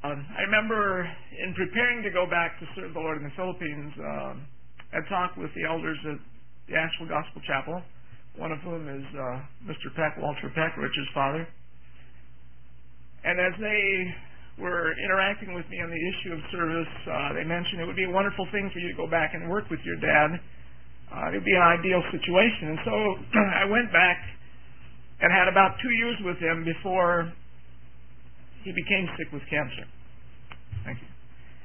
I remember in preparing to go back to serve the Lord in the Philippines, I talked with the elders at the Asheville Gospel Chapel, one of whom is Mr. Peck, Walter Peck, Richard's father. And as they were interacting with me on the issue of service, they mentioned it would be a wonderful thing for you to go back and work with your dad. It would be an ideal situation. And so I went back and had about 2 years with him before he became sick with cancer. Thank you.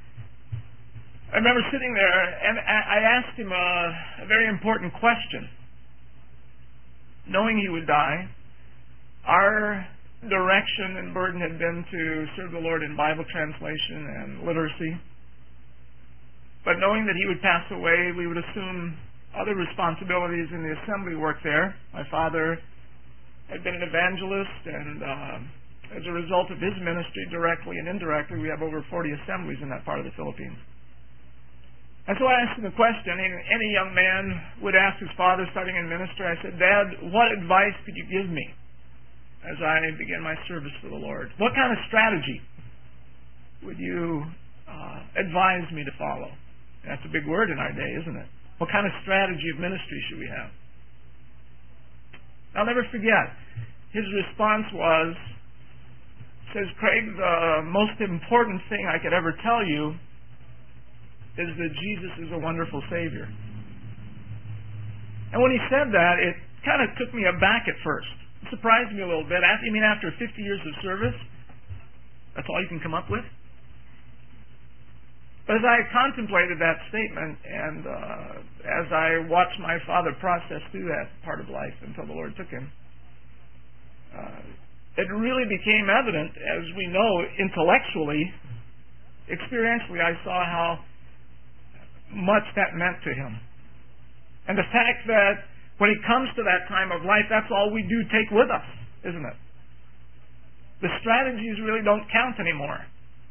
I remember sitting there and I asked him a very important question. Knowing he would die, our direction and burden had been to serve the Lord in Bible translation and literacy. But knowing that he would pass away, we would assume other responsibilities in the assembly work there. My father had been an evangelist, and as a result of his ministry, directly and indirectly, we have over 40 assemblies in that part of the Philippines. And so I asked him a question, and any young man would ask his father starting in ministry. I said, Dad, what advice could you give me as I begin my service for the Lord? What kind of strategy would you advise me to follow? That's a big word in our day, isn't it? What kind of strategy of ministry should we have? I'll never forget. His response was, says, Craig, the most important thing I could ever tell you is that Jesus is a wonderful Savior. And when he said that, it kind of took me aback at first. It surprised me a little bit. After 50 years of service, that's all you can come up with? But as I contemplated that statement and as I watched my father process through that part of life until the Lord took him, it really became evident, as we know, intellectually, experientially, I saw how much that meant to him. And the fact that when it comes to that time of life, that's all we do take with us, isn't it? The strategies really don't count anymore.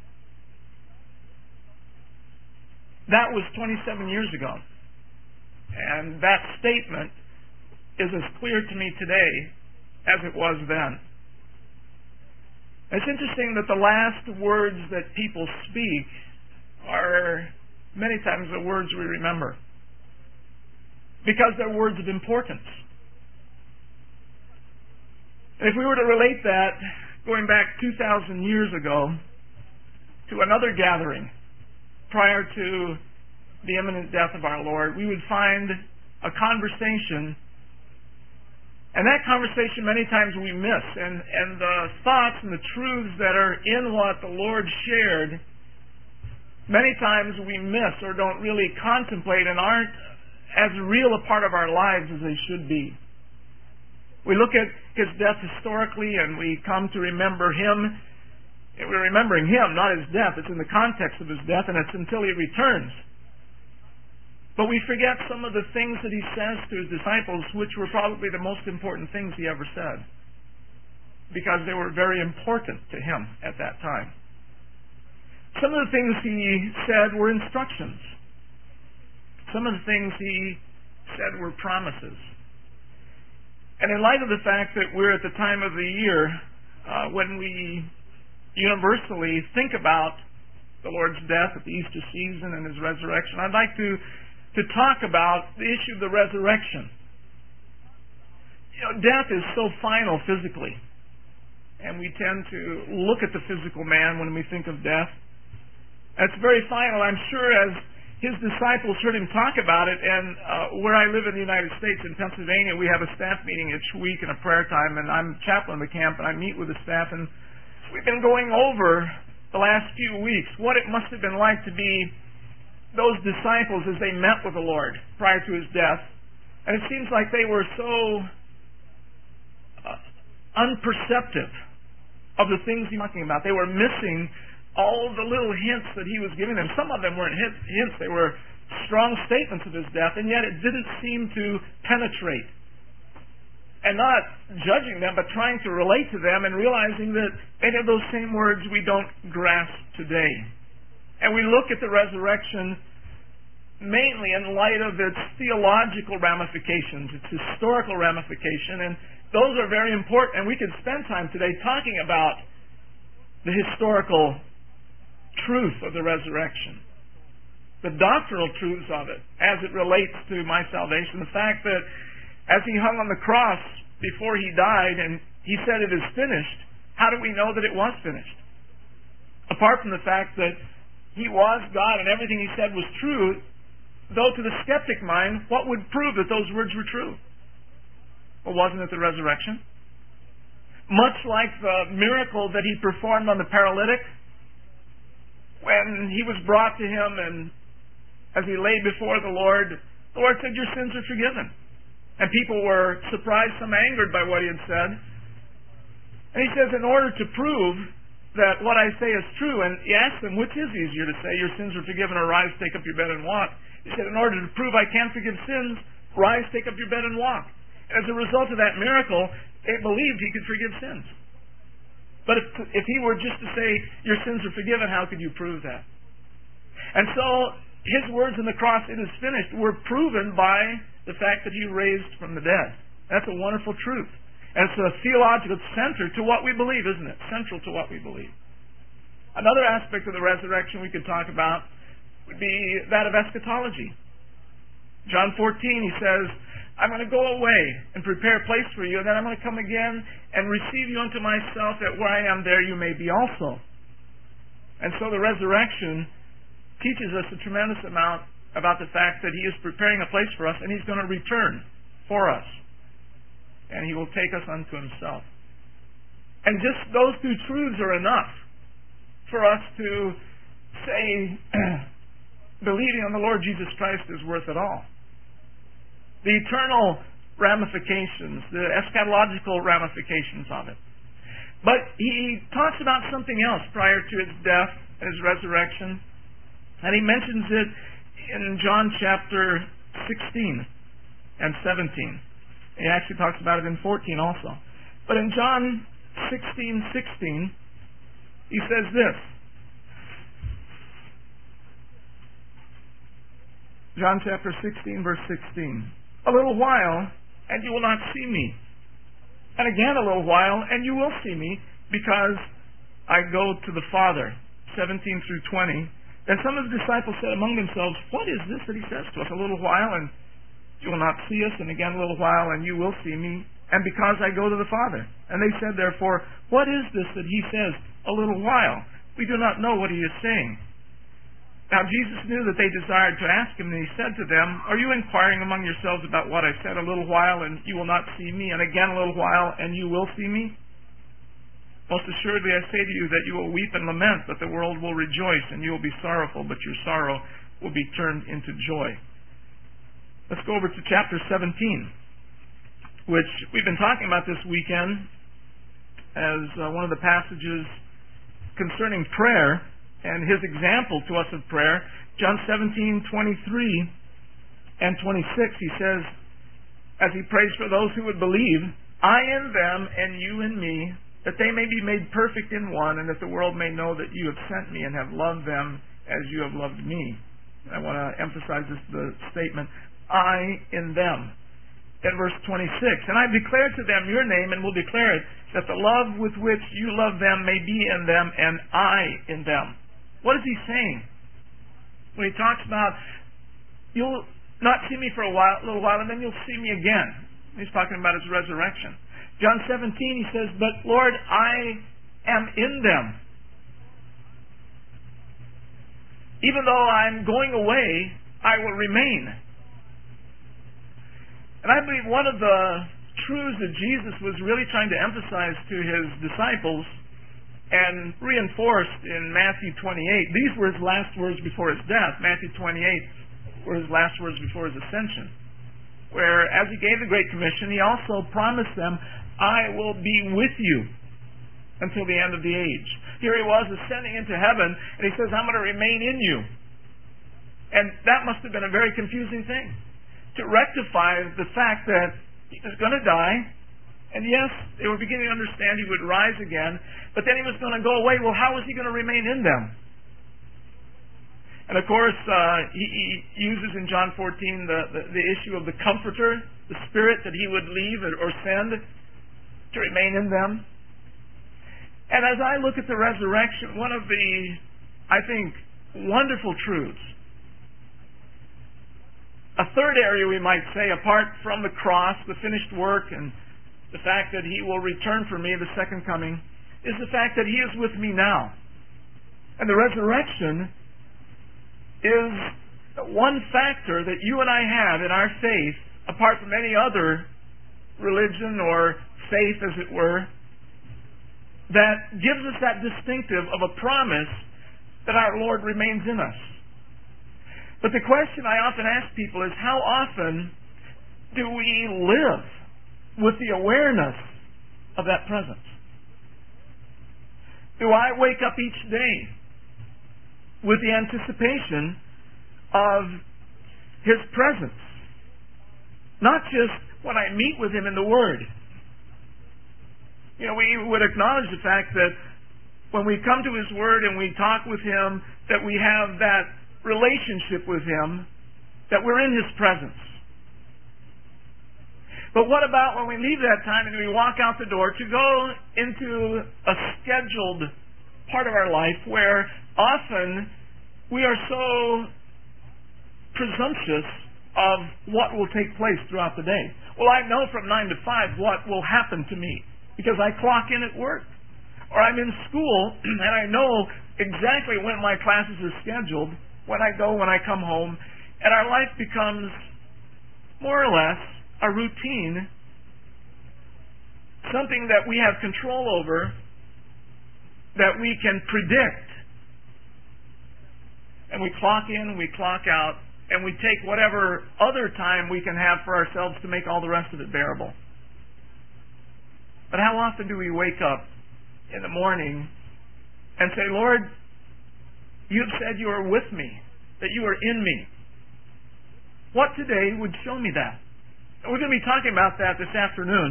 That was 27 years ago. And that statement is as clear to me today as it was then. It's interesting that the last words that people speak are many times the words we remember, because they're words of importance. And if we were to relate that, going back 2,000 years ago, to another gathering prior to the imminent death of our Lord, we would find a conversation. And that conversation many times we miss. And the thoughts and the truths that are in what the Lord shared, many times we miss or don't really contemplate and aren't as real a part of our lives as they should be. We look at his death historically and we come to remember him. We're remembering him, not his death. It's in the context of his death, and it's until he returns. But we forget some of the things that he says to his disciples, which were probably the most important things he ever said, because they were very important to him at that time. Some of the things he said were instructions. Some of the things he said were promises. And in light of the fact that we're at the time of the year when we universally think about the Lord's death at the Easter season and his resurrection, I'd like to talk about the issue of the resurrection. Death is so final physically, and we tend to look at the physical man when we think of death. It's very final. I'm sure as his disciples heard him talk about it, and where I live in the United States, in Pennsylvania, we have a staff meeting each week and a prayer time, and I'm chaplain of the camp, and I meet with the staff, and we've been going over the last few weeks what it must have been like to be those disciples as they met with the Lord prior to his death. And it seems like they were so unperceptive of the things he was talking about. They were missing all the little hints that he was giving them. Some of them weren't hints. They were strong statements of his death, and yet it didn't seem to penetrate. And not judging them, but trying to relate to them and realizing that many of those same words we don't grasp today. And we look at the resurrection mainly in light of its theological ramifications, its historical ramification, and those are very important. And we could spend time today talking about the historical truth of the resurrection, the doctrinal truths of it as it relates to my salvation. The fact that as he hung on the cross before he died and he said it is finished, how do we know that it was finished? Apart from the fact that he was God and everything he said was true, though to the skeptic mind, what would prove that those words were true? Well, wasn't it the resurrection? Much like the miracle that he performed on the paralytic, when he was brought to him and as he lay before the Lord said, your sins are forgiven. And people were surprised, some angered by what he had said. And he says, in order to prove that what I say is true, and he asked them, which is easier to say, your sins are forgiven, or rise, take up your bed and walk? He said, in order to prove I can forgive sins, rise, take up your bed and walk. And as a result of that miracle, they believed he could forgive sins. But if he were just to say, your sins are forgiven, how could you prove that? And so, his words on the cross, it is finished, were proven by the fact that he raised from the dead. That's a wonderful truth. And it's a theological center to what we believe, isn't it? Central to what we believe. Another aspect of the resurrection we could talk about would be that of eschatology. John 14, he says, I'm going to go away and prepare a place for you, and then I'm going to come again and receive you unto myself, that where I am, there you may be also. And so the resurrection teaches us a tremendous amount about the fact that he is preparing a place for us, and he's going to return for us. And he will take us unto himself. And just those two truths are enough for us to say, believing on the Lord Jesus Christ is worth it all. The eternal ramifications, the eschatological ramifications of it. But he talks about something else prior to his death and his resurrection. And he mentions it in John chapter 16 and 17. He actually talks about it in 14 also. But in John 16:16, he says this. John chapter 16, verse 16. A little while, and you will not see me. And again a little while, and you will see me, because I go to the Father. 17 through 20. Then some of the disciples said among themselves, what is this that he says to us? A little while, and you will not see us, and again a little while, and you will see me, and because I go to the Father. And they said, therefore, what is this that he says, a little while? We do not know what he is saying. Now Jesus knew that they desired to ask him, and he said to them, are you inquiring among yourselves about what I said, a little while, and you will not see me, and again a little while, and you will see me? Most assuredly I say to you that you will weep and lament, but the world will rejoice, and you will be sorrowful, but your sorrow will be turned into joy. Let's go over to chapter 17, which we've been talking about this weekend as one of the passages concerning prayer and his example to us of prayer. John 17:23 and 26, he says, as he prays for those who would believe, I in them and you in me, that they may be made perfect in one, and that the world may know that you have sent me and have loved them as you have loved me. I want to emphasize the statement, I in them. In verse 26, and I declare to them your name, and will declare it, that the love with which you love them may be in them, and I in them. What is he saying? When he talks about, you'll not see me for a little while, and then you'll see me again. He's talking about his resurrection. John 17, he says, but Lord, I am in them. Even though I'm going away, I will remain. And I believe one of the truths that Jesus was really trying to emphasize to his disciples and reinforced in Matthew 28, these were his last words before his death. Matthew 28 were his last words before his ascension, where as he gave the Great Commission, he also promised them, I will be with you until the end of the age. Here he was ascending into heaven, and he says, I'm going to remain in you. And that must have been a very confusing thing, to rectify the fact that he was going to die, and yes, they were beginning to understand he would rise again, but then he was going to go away. Well, how was he going to remain in them? And of course, he uses in John 14 the issue of the Comforter, the Spirit that he would leave or send to remain in them. And as I look at the resurrection, one of the I think, wonderful truths. A third area, we might say, apart from the cross, the finished work, and the fact that He will return for me, the second coming, is the fact that He is with me now. And the resurrection is one factor that you and I have in our faith, apart from any other religion or faith, as it were, that gives us that distinctive of a promise that our Lord remains in us. But the question I often ask people is, how often do we live with the awareness of that presence? Do I wake up each day with the anticipation of His presence? Not just when I meet with Him in the Word. We would acknowledge the fact that when we come to His Word and we talk with Him, that we have that relationship with Him, that we're in His presence. But what about when we leave that time and we walk out the door to go into a scheduled part of our life where often we are so presumptuous of what will take place throughout the day? Well, I know from 9 to 5 what will happen to me because I clock in at work. Or I'm in school and I know exactly when my classes are scheduled, when I go, when I come home, and our life becomes more or less a routine, something that we have control over, that we can predict. And we clock in, we clock out, and we take whatever other time we can have for ourselves to make all the rest of it bearable. But how often do we wake up in the morning and say, Lord, You've said You are with me, that You are in me. What today would show me that? And we're going to be talking about that this afternoon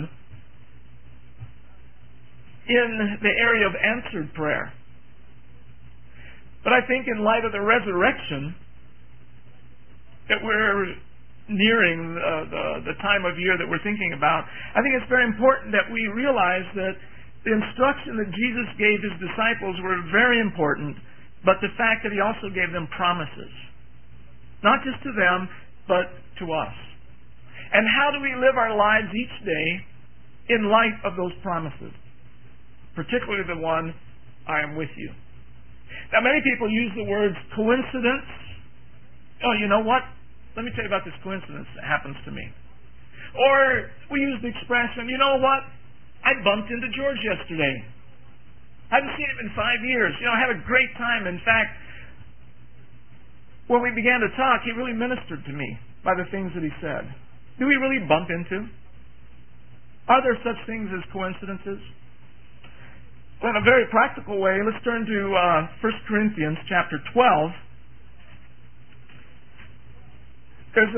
in the area of answered prayer. But I think in light of the resurrection that we're nearing, the time of year that we're thinking about, I think it's very important that we realize that the instruction that Jesus gave His disciples were very important, but the fact that He also gave them promises. Not just to them, but to us. And how do we live our lives each day in light of those promises? Particularly the one, I am with you. Now, many people use the words coincidence. Oh, you know what? Let me tell you about this coincidence that happens to me. Or we use the expression, you know what? I bumped into George yesterday. I haven't seen him in 5 years. I had a great time. In fact, when we began to talk, he really ministered to me by the things that he said. Do we really bump into? Are there such things as coincidences? Well, in a very practical way, let's turn to 1 Corinthians chapter 12. There's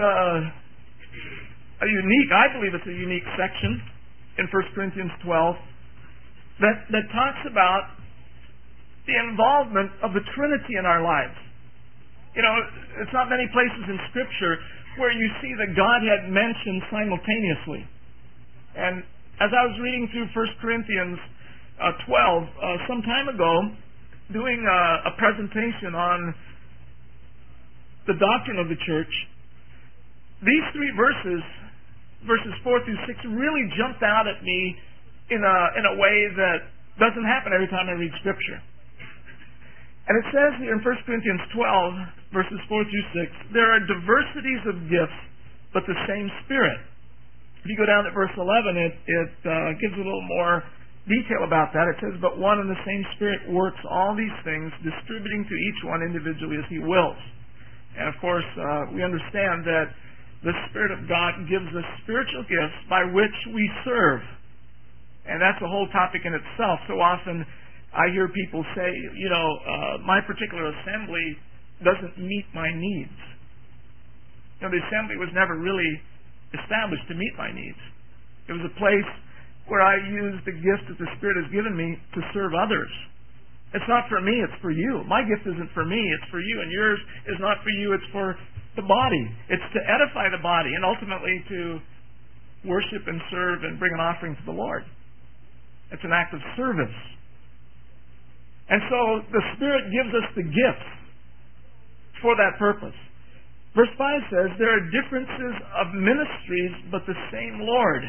a unique, I believe it's a unique section in 1 Corinthians 12 that talks about the involvement of the Trinity in our lives. It's not many places in Scripture where you see the Godhead mentioned simultaneously. And as I was reading through 1 Corinthians 12 some time ago, doing a presentation on the doctrine of the church, these three verses 4 through 6, really jumped out at me in a way that doesn't happen every time I read Scripture. And it says here in 1 Corinthians 12, verses 4 through 6, there are diversities of gifts, but the same Spirit. If you go down to verse 11, it gives a little more detail about that. It says, but one and the same Spirit works all these things, distributing to each one individually as He wills. And of course, we understand that the Spirit of God gives us spiritual gifts by which we serve. And that's a whole topic in itself. So often I hear people say, my particular assembly doesn't meet my needs. The assembly was never really established to meet my needs. It was a place where I used the gift that the Spirit has given me to serve others. It's not for me, it's for you. My gift isn't for me, it's for you. And yours is not for you, it's for the body. It's to edify the body and ultimately to worship and serve and bring an offering to the Lord. It's an act of service. And so the Spirit gives us the gifts for that purpose. Verse 5 says, there are differences of ministries, but the same Lord.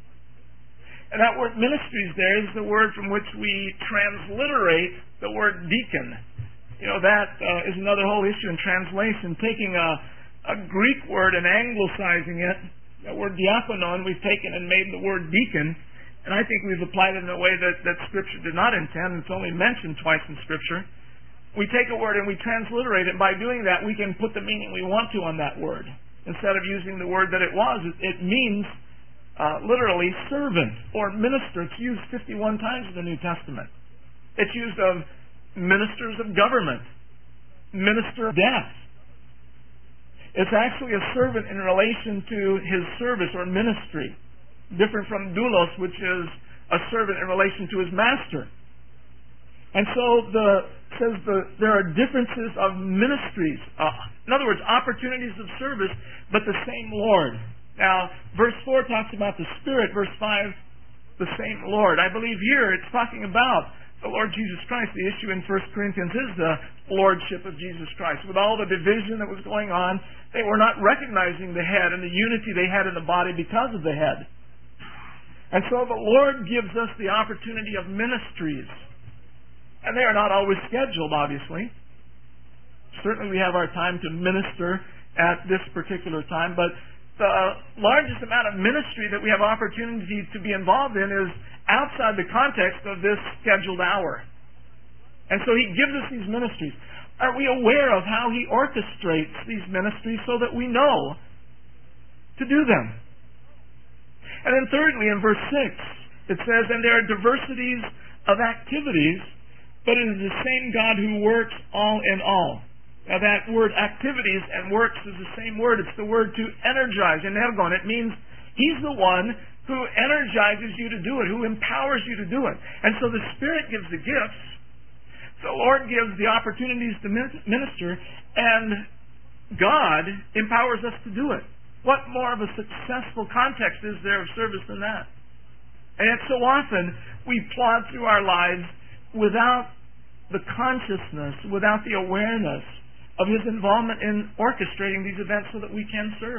And that word ministries there is the word from which we transliterate the word deacon. That is another whole issue in translation, taking a Greek word and anglicizing it. That word diakonon we've taken and made the word deacon, and I think we've applied it in a way that Scripture did not intend. It's only mentioned twice in Scripture. We take a word and we transliterate it, and by doing that we can put the meaning we want to on that word. Instead of using the word that it was, it means literally servant or minister. It's used 51 times in the New Testament. It's used of ministers of government, minister of death. It's actually a servant in relation to his service or ministry, different from doulos, which is a servant in relation to his master. And so there are differences of ministries. In other words, opportunities of service, but the same Lord. Now, verse 4 talks about the Spirit. Verse 5, the same Lord. I believe here it's talking about the Lord Jesus Christ. The issue in 1 Corinthians is the Lordship of Jesus Christ. With all the division that was going on, they were not recognizing the head and the unity they had in the body because of the head. And so the Lord gives us the opportunity of ministries. And they are not always scheduled, obviously. Certainly we have our time to minister at this particular time, but the largest amount of ministry that we have opportunity to be involved in is outside the context of this scheduled hour. And so He gives us these ministries. Are we aware of how He orchestrates these ministries so that we know to do them? And then thirdly, in verse 6, it says, and there are diversities of activities, but it is the same God who works all in all. Now that word activities and works is the same word. It's the word to energize, energon. It means He's the one who energizes you to do it, who empowers you to do it. And so the Spirit gives the gifts. The Lord gives the opportunities to minister, and God empowers us to do it. What more of a successful context is there of service than that? And yet so often we plod through our lives without the consciousness, without the awareness of His involvement in orchestrating these events so that we can serve.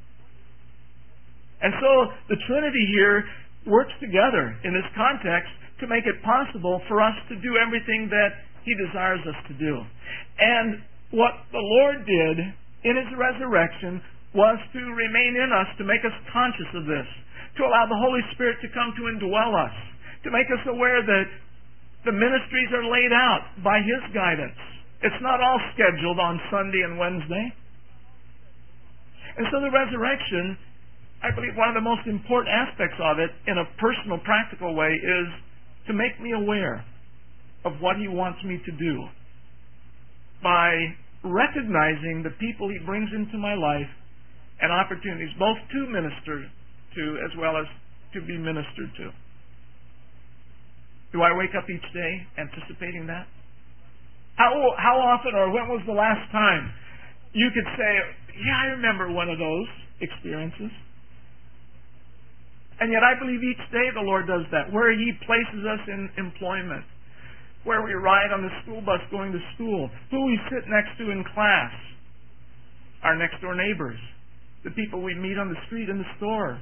And so the Trinity here works together in this context to make it possible for us to do everything that He desires us to do. And what the Lord did in His resurrection was to remain in us, to make us conscious of this, to allow the Holy Spirit to come to indwell us, to make us aware that the ministries are laid out by His guidance. It's not all scheduled on Sunday and Wednesday. And so the resurrection, I believe one of the most important aspects of it in a personal, practical way is to make me aware of what He wants me to do by recognizing the people He brings into my life and opportunities both to minister to as well as to be ministered to. Do I wake up each day anticipating that? How often or when was the last time you could say, yeah, I remember one of those experiences? And yet I believe each day the Lord does that, where He places us in employment, where we ride on the school bus going to school, who we sit next to in class, our next door neighbors, the people we meet on the street, in the store.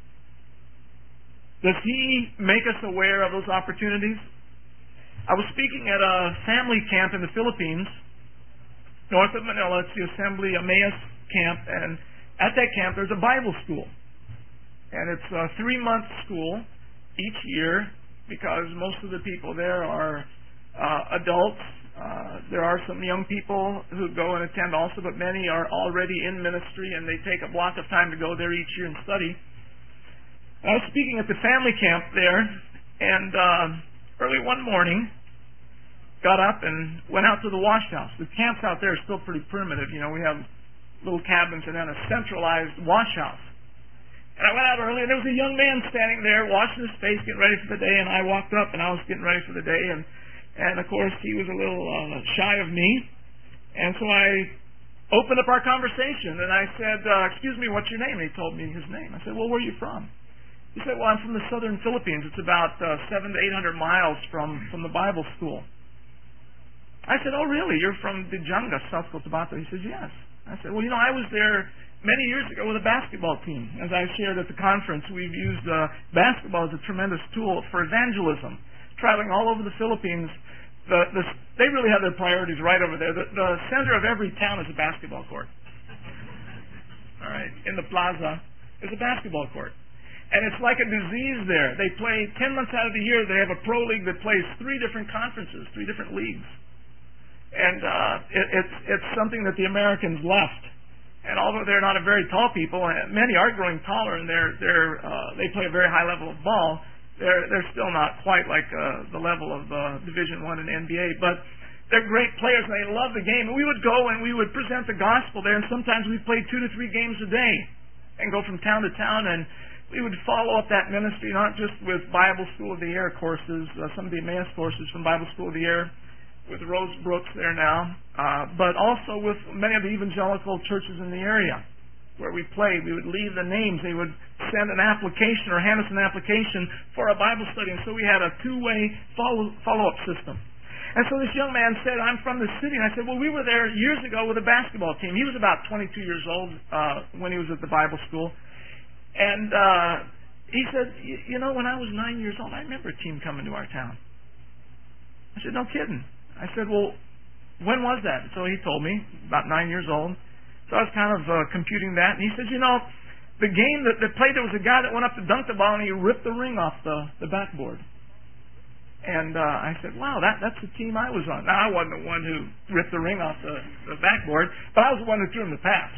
Does He make us aware of those opportunities? I was speaking at a family camp in the Philippines, north of Manila. It's the Assembly Emmaus camp, and at that camp there's a Bible school. And it's a 3-month school each year because most of the people there are adults. There are some young people who go and attend also, but many are already in ministry and they take a block of time to go there each year and study. I was speaking at the family camp there, and early one morning got up and went out to the wash house. The camps out there are still pretty primitive. You know, we have little cabins and then a centralized wash house. And I went out early, and there was a young man standing there washing his face, getting ready for the day, and I walked up, and I was getting ready for the day, and of course, he was a little shy of me, and so I opened up our conversation, and I said, excuse me, what's your name? And he told me his name. I said, well, where are you from? He said, well, I'm from the southern Philippines. It's about 700 to 800 miles from the Bible school. I said, "Oh, really? You're from Dijunga, South Cotabato?" He says, "Yes." I said, "Well, I was there many years ago with a basketball team. As I shared at the conference, we've used basketball as a tremendous tool for evangelism, traveling all over the Philippines. They really have their priorities right over there. The center of every town is a basketball court. All right, in the plaza is a basketball court. And it's like a disease there. They play 10 months out of the year. They have a pro league that plays 3 different conferences, 3 different leagues. And it's something that the Americans left. And although they're not a very tall people, and many are growing taller, and they play a very high level of ball, they're still not quite like the level of Division I and NBA. But they're great players, and they love the game. And we would go and we would present the gospel there, and sometimes we'd play 2 to 3 games a day and go from town to town. And we would follow up that ministry not just with Bible School of the Air courses, some of the Emmaus courses from Bible School of the Air with Rose Brooks there now, but also with many of the evangelical churches in the area where we played. We would leave the names. They would send an application or hand us an application for a Bible study. And so we had a 2-way follow-up system. And so this young man said, "I'm from the city." And I said, "Well, we were there years ago with a basketball team." He was about 22 years old when he was at the Bible school. And he said, when I was 9 years old, I remember a team coming to our town. I said, "No kidding." I said, "Well, when was that?" So he told me, about 9 years old. So I was kind of computing that. And he says, the game that played, there was a guy that went up to dunk the ball, and he ripped the ring off the backboard. And I said, "Wow, that's the team I was on." Now, I wasn't the one who ripped the ring off the backboard, but I was the one who threw him the pass.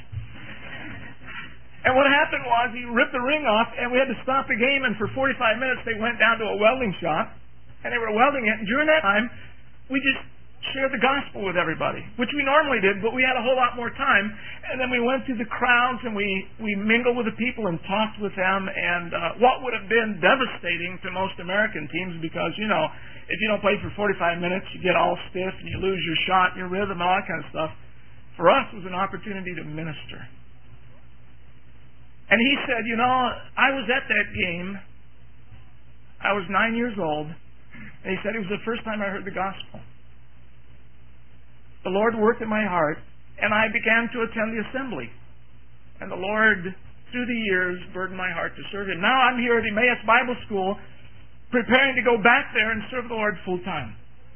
And what happened was he ripped the ring off, and we had to stop the game, and for 45 minutes they went down to a welding shop, and they were welding it. And during that time, we just shared the gospel with everybody, which we normally did, but we had a whole lot more time. And then we went through the crowds, and we mingled with the people and talked with them. And what would have been devastating to most American teams, because, if you don't play for 45 minutes, you get all stiff, and you lose your shot, your rhythm, all that kind of stuff. For us, it was an opportunity to minister. And he said, I was at that game. I was 9 years old. And he said it was the first time I heard the gospel. The Lord worked in my heart, and I began to attend the assembly. And the Lord, through the years, burdened my heart to serve Him. Now I'm here at Emmaus Bible School, preparing to go back there and serve the Lord full time.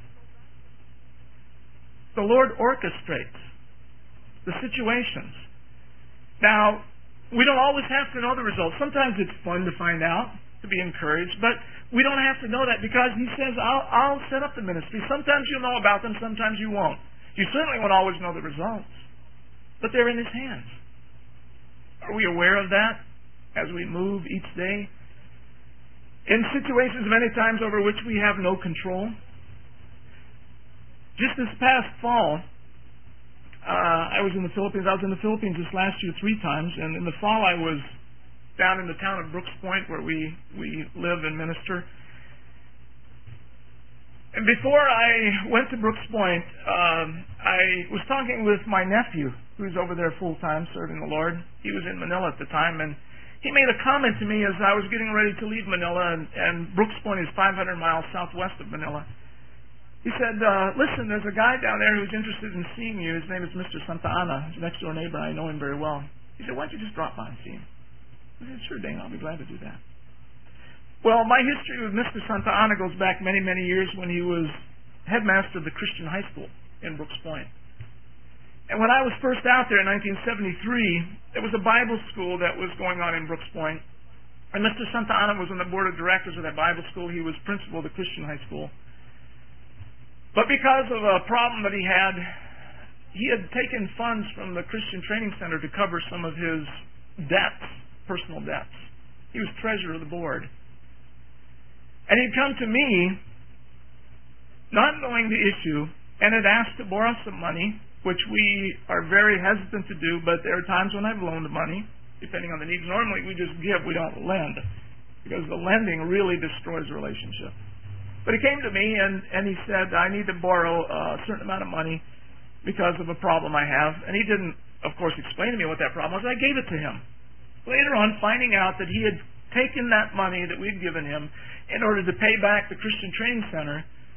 The Lord orchestrates the situations. Now, we don't always have to know the results. Sometimes it's fun to find out, to be encouraged, but we don't have to know that, because He says, I'll set up the ministry. Sometimes you'll know about them, sometimes you won't. You certainly won't always know the results, but they're in His hands. Are we aware of that as we move each day? In situations many times over which we have no control. Just this past fall, I was in the Philippines. I was in the Philippines this last year 3 times, and in the fall I was down in the town of Brooks Point, where we live and minister. And before I went to Brooks Point, I was talking with my nephew, who's over there full time serving the Lord. He was in Manila at the time, and he made a comment to me as I was getting ready to leave Manila, and Brooks Point is 500 miles southwest of Manila. He said, "Listen, there's a guy down there who's interested in seeing you. His name is Mr. Santa Ana. He's a next door neighbor. I know him very well." He said, "Why don't you just drop by and see him?" I said, "Sure, Dane, I'll be glad to do that." Well, my history with Mr. Santa Ana goes back many, many years when he was headmaster of the Christian high school in Brooks Point. And when I was first out there in 1973, there was a Bible school that was going on in Brooks Point. And Mr. Santa Ana was on the board of directors of that Bible school. He was principal of the Christian high school. But because of a problem that he had taken funds from the Christian Training Center to cover some of his debts, personal debts. He was treasurer of the board. And he'd come to me, not knowing the issue, and had asked to borrow some money, which we are very hesitant to do, but there are times when I've loaned money, depending on the needs. Normally we just give, we don't lend, because the lending really destroys the relationship. But he came to me and he said, "I need to borrow a certain amount of money because of a problem I have." And he didn't, of course, explain to me what that problem was. I gave it to him. Later on, finding out that he had taken that money that we'd given him in order to pay back the Christian Training Center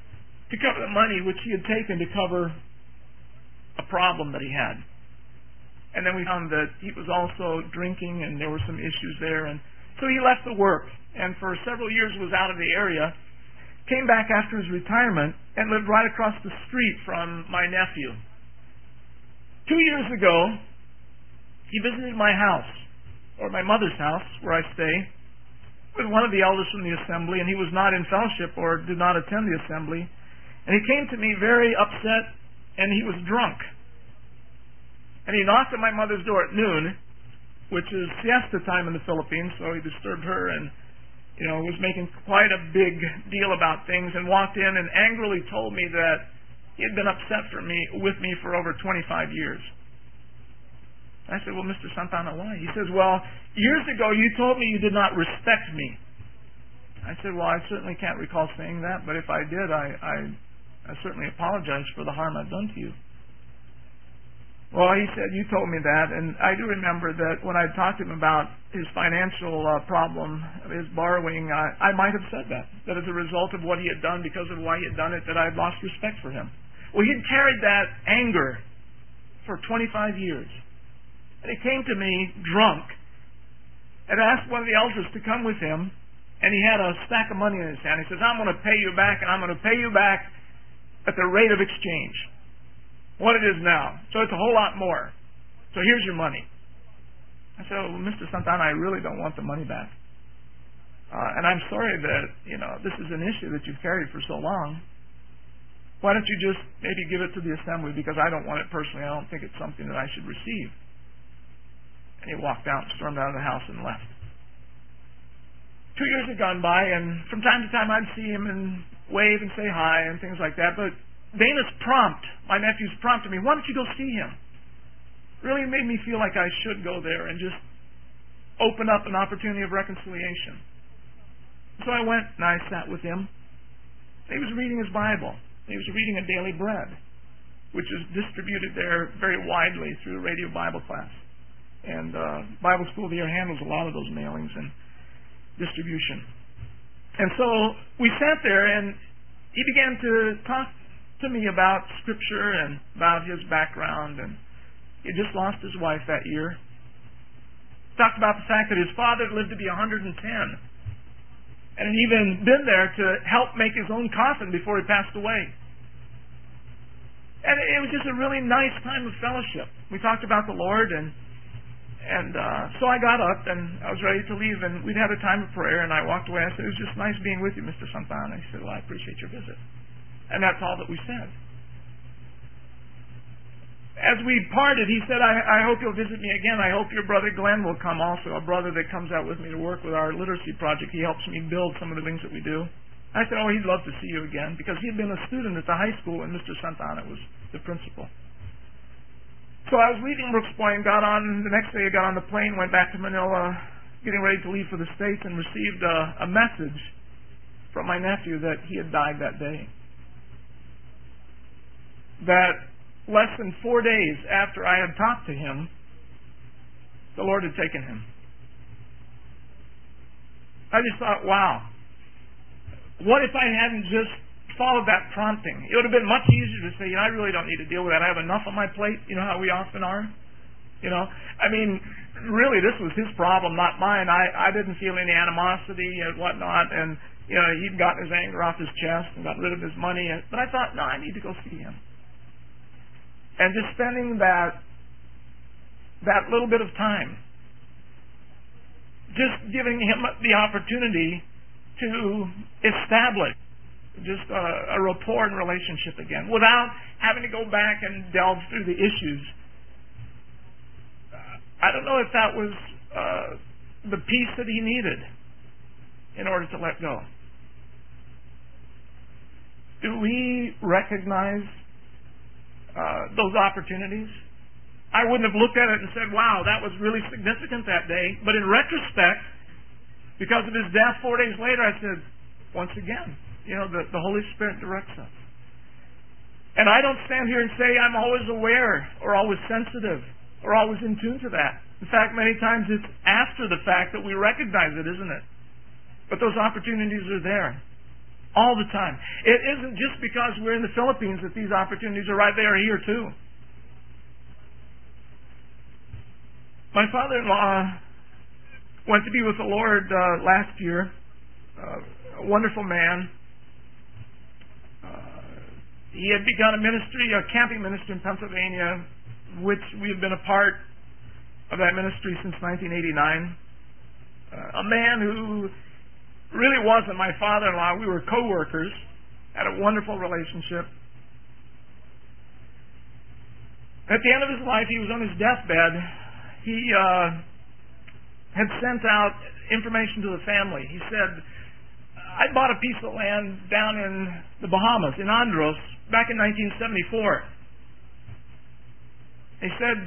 to cover the money which he had taken to cover a problem that he had. And then we found that he was also drinking, and there were some issues there. And so he left the work, and for several years was out of the area, came back after his retirement, and lived right across the street from my nephew. 2 years ago, he visited my house, or my mother's house, where I stay, with one of the elders from the assembly, and he was not in fellowship or did not attend the assembly. And he came to me very upset, and he was drunk. And he knocked at my mother's door at noon, which is siesta time in the Philippines, so he disturbed her and, was making quite a big deal about things, and walked in and angrily told me that he had been upset with me for over 25 years. I said, well, Mr. Santana, why? He says, well, years ago you told me you did not respect me. I said, well, I certainly can't recall saying that, but if I did, I certainly apologize for the harm I've done to you. Well, he said, you told me that, and I do remember that when I talked to him about his financial problem, his borrowing, I might have said that as a result of what he had done, because of why he had done it, that I had lost respect for him. Well, he had carried that anger for 25 years. And he came to me drunk and asked one of the elders to come with him, and he had a stack of money in his hand. He says, I'm going to pay you back, and I'm going to pay you back at the rate of exchange, what it is now. So it's a whole lot more. So here's your money. I said, well, Mr. Santana, I really don't want the money back. And I'm sorry that, this is an issue that you've carried for so long. Why don't you just maybe give it to the assembly, because I don't want it personally. I don't think it's something that I should receive. And he walked out, stormed out of the house, and left. 2 years had gone by, and from time to time I'd see him and wave and say hi and things like that. But Dana's my nephew's prompt to me, why don't you go see him? Really made me feel like I should go there and just open up an opportunity of reconciliation. So I went and I sat with him. He was reading his Bible. He was reading A Daily Bread, which is distributed there very widely through Radio Bible Class. And Bible School of the Year handles a lot of those mailings and distribution. And so we sat there, and he began to talk to me about Scripture and about his background. And he had just lost his wife that year. Talked about the fact that his father lived to be 110. And had even been there to help make his own coffin before he passed away. And it was just a really nice time of fellowship. We talked about the Lord, and so I got up, and I was ready to leave, and we'd had a time of prayer, and I walked away. I said, it was just nice being with you, Mr. Santana. He said, well, I appreciate your visit. And that's all that we said. As we parted, he said, I hope you'll visit me again. I hope your brother Glenn will come also, a brother that comes out with me to work with our literacy project. He helps me build some of the things that we do. I said, oh, he'd love to see you again, because he'd been a student at the high school when Mr. Santana was the principal. So I was leaving Brooks Point, the next day I got on the plane, went back to Manila, getting ready to leave for the States, and received a message from my nephew that he had died that day. That less than 4 days after I had talked to him, the Lord had taken him. I just thought, wow, what if I hadn't just followed that prompting? It would have been much easier to say, I really don't need to deal with that. I have enough on my plate. You know how we often are? Really, this was his problem, not mine. I didn't feel any animosity and whatnot, and, he'd gotten his anger off his chest and got rid of his money. But I thought, no, I need to go see him. And just spending that little bit of time, just giving him the opportunity to establish just a rapport and relationship again, without having to go back and delve through the issues. I don't know if that was the peace that he needed in order to let go. Do we recognize those opportunities? I wouldn't have looked at it and said, wow, that was really significant that day. But in retrospect, because of his death 4 days later, I said, once again, the Holy Spirit directs us. And I don't stand here and say I'm always aware or always sensitive or always in tune to that. In fact, many times it's after the fact that we recognize it, isn't it? But those opportunities are there. All the time. It isn't just because we're in the Philippines that these opportunities are right. They are here too. My father-in-law went to be with the Lord last year. A wonderful man. He had begun a ministry, a camping ministry in Pennsylvania, which we have been a part of that ministry since 1989. A man who really wasn't my father-in-law. We were co-workers, had a wonderful relationship. At the end of his life, he was on his deathbed. He had sent out information to the family. He said, I bought a piece of land down in the Bahamas, in Andros, back in 1974. He said,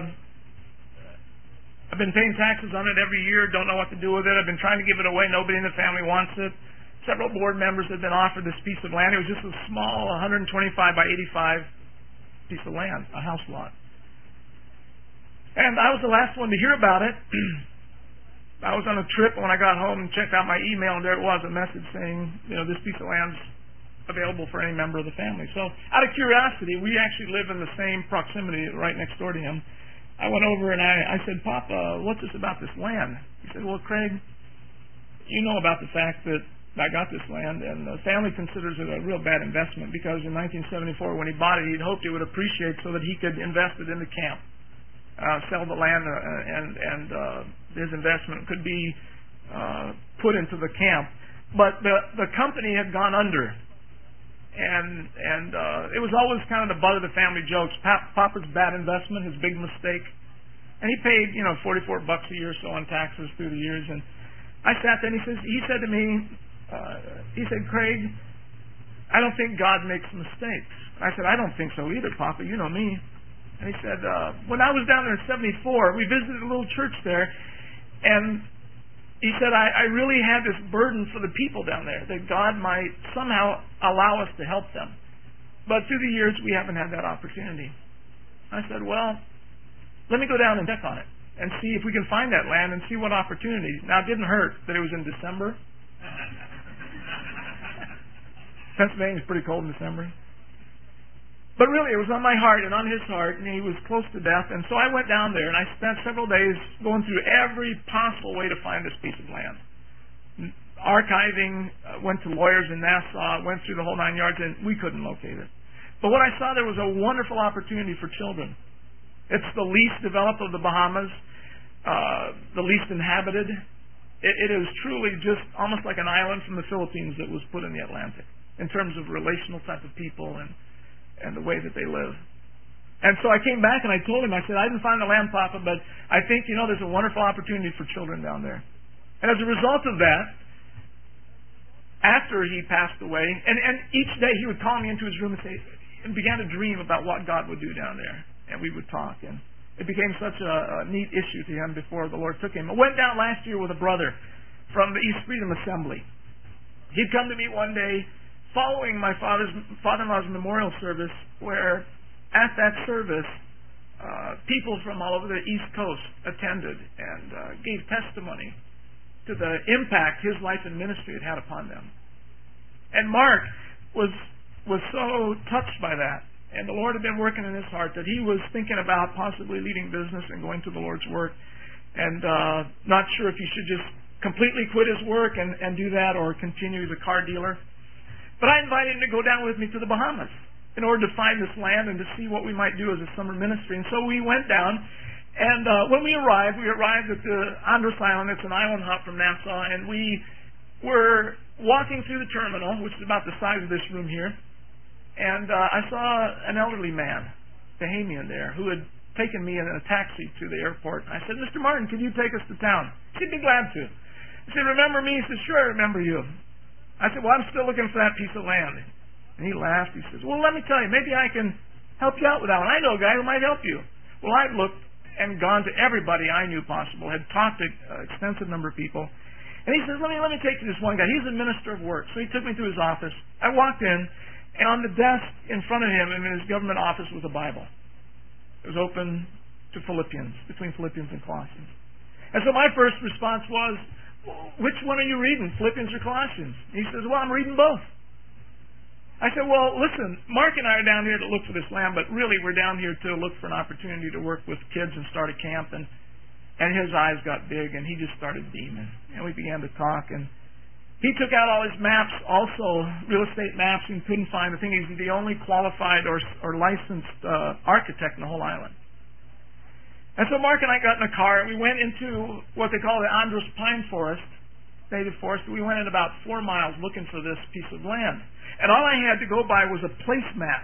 I've been paying taxes on it every year, don't know what to do with it. I've been trying to give it away. Nobody in the family wants it. Several board members had been offered this piece of land. It was just a small 125 by 85 piece of land, a house lot. And I was the last one to hear about it. I was on a trip when I got home and checked out my email, and there it was, a message saying, this piece of land's available for any member of the family. So out of curiosity, we actually live in the same proximity right next door to him. I went over and I said, Papa, what's this about this land? He said, well, Craig, you know about the fact that I got this land, and the family considers it a real bad investment because in 1974 when he bought it, he'd hoped it would appreciate so that he could invest it in the camp, sell the land, and his investment could be put into the camp. But the company had gone under. And it was always kind of the butt of the family jokes. Papa's bad investment, his big mistake. And he paid, $44 a year or so on taxes through the years. And I sat there and he said to me, Craig, I don't think God makes mistakes. I said, I don't think so either, Papa. You know me. And he said, when I was down there in 74, we visited a little church there, and he said, I really had this burden for the people down there, that God might somehow allow us to help them. But through the years, we haven't had that opportunity. I said, well, let me go down and check on it and see if we can find that land and see what opportunity. Now, it didn't hurt that it was in December. Pennsylvania's pretty cold in December. But really, it was on my heart and on his heart, and he was close to death. And so I went down there, and I spent several days going through every possible way to find this piece of land. Archiving, went to lawyers in Nassau, went through the whole 9 yards, and we couldn't locate it. But what I saw there was a wonderful opportunity for children. It's the least developed of the Bahamas, the least inhabited. It is truly just almost like an island from the Philippines that was put in the Atlantic in terms of relational type of people and the way that they live. And so I came back and I told him, I said, I didn't find the land, Papa, but I think, there's a wonderful opportunity for children down there. And as a result of that, after he passed away, and each day he would call me into his room and began to dream about what God would do down there. And we would talk. And it became such a neat issue to him before the Lord took him. I went down last year with a brother from the East Freedom Assembly. He'd come to me one day following my father-in-law's memorial service, where at that service, people from all over the East Coast attended and gave testimony to the impact his life and ministry had had upon them. And Mark was so touched by that, and the Lord had been working in his heart that he was thinking about possibly leaving business and going to the Lord's work, and not sure if he should just completely quit his work and do that or continue as a car dealer. But I invited him to go down with me to the Bahamas in order to find this land and to see what we might do as a summer ministry. And so we went down, and when we arrived at the Andros Island. It's an island hop from Nassau, and we were walking through the terminal, which is about the size of this room here, and I saw an elderly man, Bahamian there, who had taken me in a taxi to the airport. I said, Mr. Martin, could you take us to town? He'd be glad to. He said, remember me? He said, sure, I remember you. I said, well, I'm still looking for that piece of land. And he laughed. He says, well, let me tell you, maybe I can help you out with that one. I know a guy who might help you. Well, I'd looked and gone to everybody I knew possible, had talked to an extensive number of people. And he says, let me take you to this one guy. He's a minister of work. So he took me to his office. I walked in, and on the desk in front of him in his government office was a Bible. It was open to Philippians, between Philippians and Colossians. And so my first response was, which one are you reading, Philippians or Colossians? He says, well, I'm reading both. I said, well, listen, Mark and I are down here to look for this land, but really we're down here to look for an opportunity to work with kids and start a camp. And his eyes got big, and he just started beaming. And we began to talk, and he took out all his maps, also real estate maps, and couldn't find the thing. He's the only qualified or licensed architect in the whole island. And so Mark and I got in a car, and we went into what they call the Andros Pine Forest, native forest. We went in about 4 miles looking for this piece of land. And all I had to go by was a placemat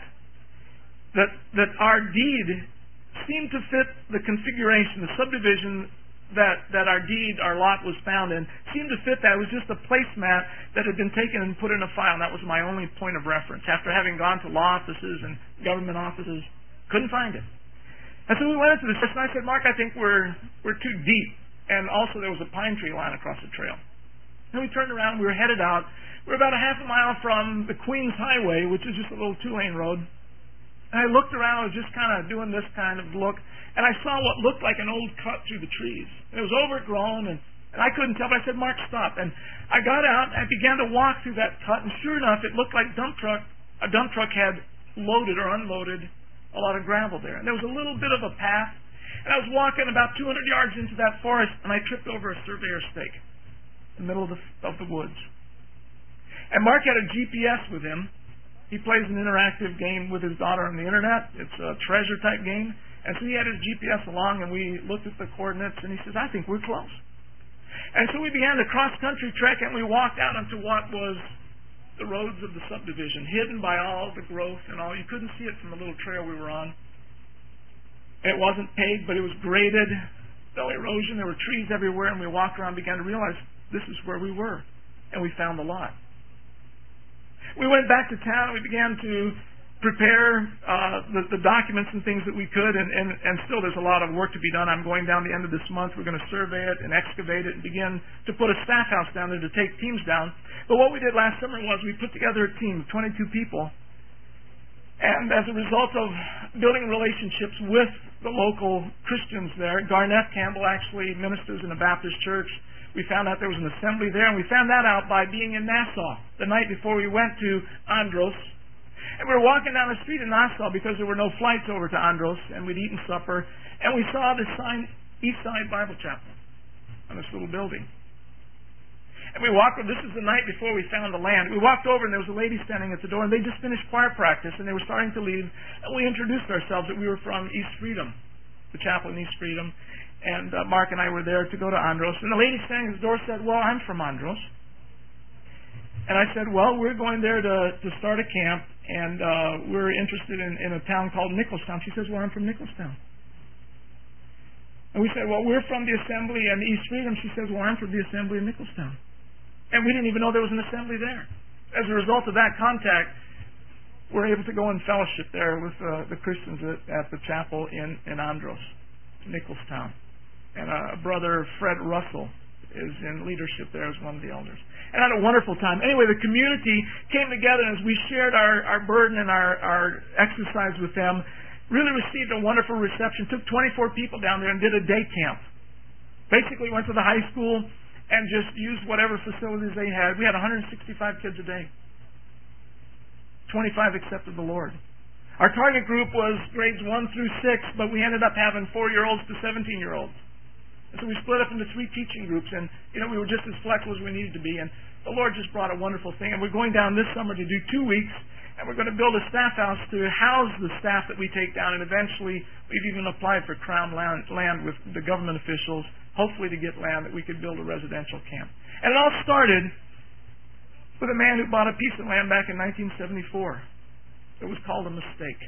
that our deed seemed to fit the configuration, the subdivision that our deed, our lot was found in, seemed to fit that. It was just a placemat that had been taken and put in a file, and that was my only point of reference. After having gone to law offices and government offices, couldn't find it. And so we went into this, and I said, Mark, I think we're too deep. And also there was a pine tree line across the trail. And we turned around, we were headed out. We were about a half a mile from the Queens Highway, which is just a little 2-lane road. And I looked around, I was just kind of doing this kind of look, and I saw what looked like an old cut through the trees. It was overgrown, and I couldn't tell, but I said, Mark, stop. And I got out, and I began to walk through that cut, and sure enough, it looked like a dump truck had loaded or unloaded a lot of gravel there. And there was a little bit of a path, and I was walking about 200 yards into that forest, and I tripped over a surveyor stake in the middle of the woods. And Mark had a GPS with him. He plays an interactive game with his daughter on the internet. It's a treasure type game. And so he had his GPS along, and we looked at the coordinates, and he says, I think we're close. And so we began the cross-country trek, and we walked out onto what was the roads of the subdivision, hidden by all the growth and all. You couldn't see it from the little trail we were on. It wasn't paved, but it was graded. No erosion. There were trees everywhere, and we walked around and began to realize this is where we were. And we found the lot. We went back to town, and we began to prepare the documents and things that we could, and still there's a lot of work to be done. I'm going down the end of this month. We're going to survey it and excavate it and begin to put a staff house down there to take teams down. But what we did last summer was we put together a team of 22 people, and as a result of building relationships with the local Christians there, Garnett Campbell actually ministers in a Baptist church. We found out there was an assembly there, and we found that out by being in Nassau the night before we went to Andros. And we were walking down the street in Nassau because there were no flights over to Andros, and we'd eaten supper, and we saw this sign, Eastside Bible Chapel, on this little building. And we walked over, this is the night before we found the land. We walked over, and there was a lady standing at the door, and they just finished choir practice, and they were starting to leave, and we introduced ourselves that we were from East Freedom, the chapel in East Freedom, and Mark and I were there to go to Andros, and the lady standing at the door said, well, I'm from Andros. And I said, well, we're going there to start a camp, and we're interested in a town called Nicholstown. She says, well, I'm from Nicholstown. And we said, well, we're from the assembly in East Freedom. She says, well, I'm from the assembly in Nicholstown. And we didn't even know there was an assembly there. As a result of that contact, we're able to go in fellowship there with the Christians at the chapel in Andros, Nicholstown. And brother Fred Russell is in leadership there as one of the elders. And I had a wonderful time. Anyway, the community came together, and as we shared our burden and our exercise with them, really received a wonderful reception. Took 24 people down there and did a day camp. Basically went to the high school and just used whatever facilities they had. We had 165 kids a day. 25 accepted the Lord. Our target group was grades 1 through 6, but we ended up having 4-year-olds to 17-year-olds. And so we split up into 3 teaching groups, and we were just as flexible as we needed to be. And the Lord just brought a wonderful thing. And we're going down this summer to do 2 weeks, and we're going to build a staff house to house the staff that we take down. And eventually, we've even applied for Crown land with the government officials, hopefully to get land that we could build a residential camp. And it all started with a man who bought a piece of land back in 1974. It was called a mistake.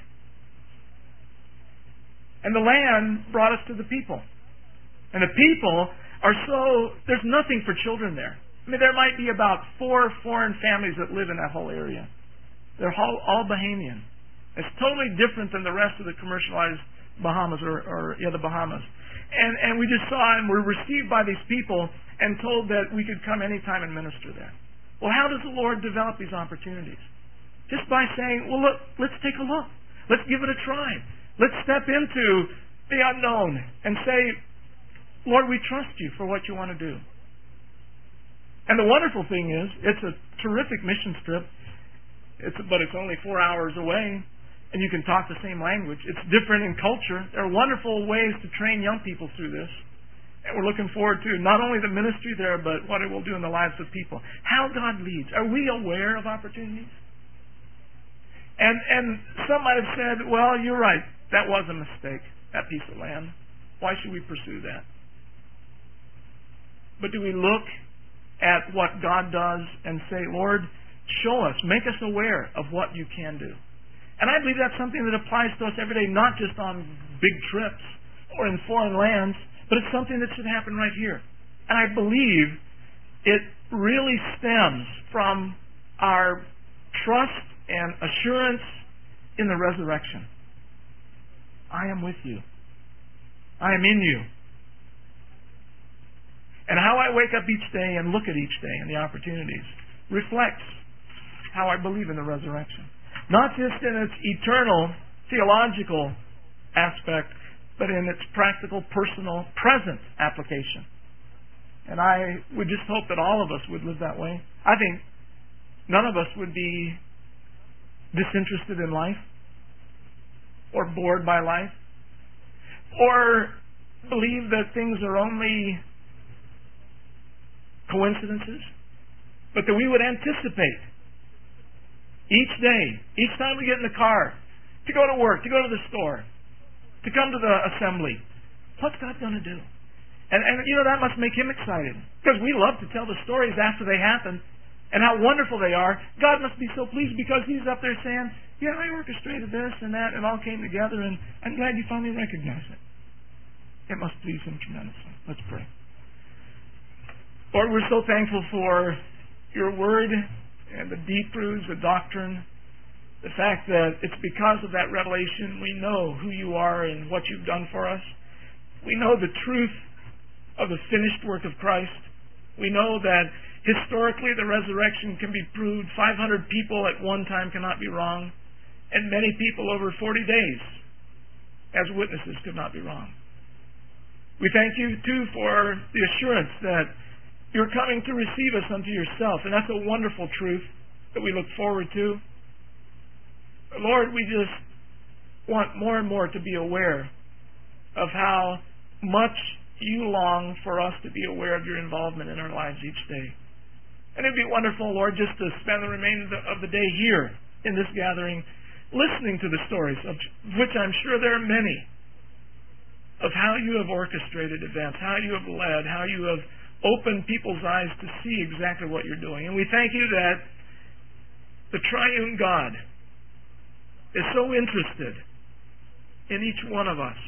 And the land brought us to the people. And the people are there's nothing for children there. I mean, there might be about 4 foreign families that live in that whole area. They're all Bahamian. It's totally different than the rest of the commercialized Bahamas or the Bahamas. And we just saw and were received by these people and told that we could come anytime and minister there. Well, how does the Lord develop these opportunities? Just by saying, well, look, let's take a look. Let's give it a try. Let's step into the unknown and say, Lord, we trust you for what you want to do. And the wonderful thing is, it's a terrific mission trip. but it's only 4 hours away, and you can talk the same language. It's different in culture. There are wonderful ways to train young people through this. And we're looking forward to not only the ministry there, but what it will do in the lives of people. How God leads. Are we aware of opportunities? And some might have said, well, you're right. That was a mistake, that piece of land. Why should we pursue that? But do we look at what God does and say, Lord, show us, make us aware of what you can do? And I believe that's something that applies to us every day, not just on big trips or in foreign lands, but it's something that should happen right here. And I believe it really stems from our trust and assurance in the resurrection. I am with you. I am in you. And how I wake up each day and look at each day and the opportunities reflects how I believe in the resurrection. Not just in its eternal theological aspect, but in its practical, personal, present application. And I would just hope that all of us would live that way. I think none of us would be disinterested in life or bored by life or believe that things are only coincidences, but that we would anticipate each day, each time we get in the car, to go to work, to go to the store, to come to the assembly. What's God going to do? And that must make Him excited, because we love to tell the stories after they happen and how wonderful they are. God must be so pleased because He's up there saying, yeah, I orchestrated this and that, and it all came together, and I'm glad you finally recognize it. It must please Him tremendously. Let's pray. Lord, we're so thankful for your word and the deep truths, the doctrine, the fact that it's because of that revelation we know who you are and what you've done for us. We know the truth of the finished work of Christ. We know that historically the resurrection can be proved. 500 people at one time cannot be wrong, and many people over 40 days as witnesses could not be wrong. We thank you, too, for the assurance that you're coming to receive us unto yourself, and that's a wonderful truth that we look forward to. Lord, we just want more and more to be aware of how much you long for us to be aware of your involvement in our lives each day. And it'd be wonderful, Lord, just to spend the remainder of the day here in this gathering, listening to the stories, of which I'm sure there are many, of how you have orchestrated events, how you have led, how you have opened people's eyes to see exactly what you're doing. And we thank you that the triune God is so interested in each one of us,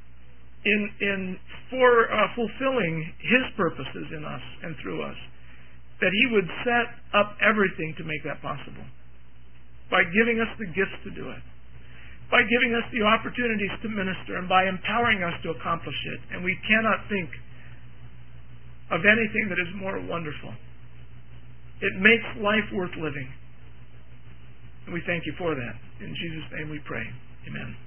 in fulfilling His purposes in us and through us, that He would set up everything to make that possible, by giving us the gifts to do it, by giving us the opportunities to minister, and by empowering us to accomplish it. And we cannot think of anything that is more wonderful. It makes life worth living. And we thank you for that. In Jesus' name we pray. Amen.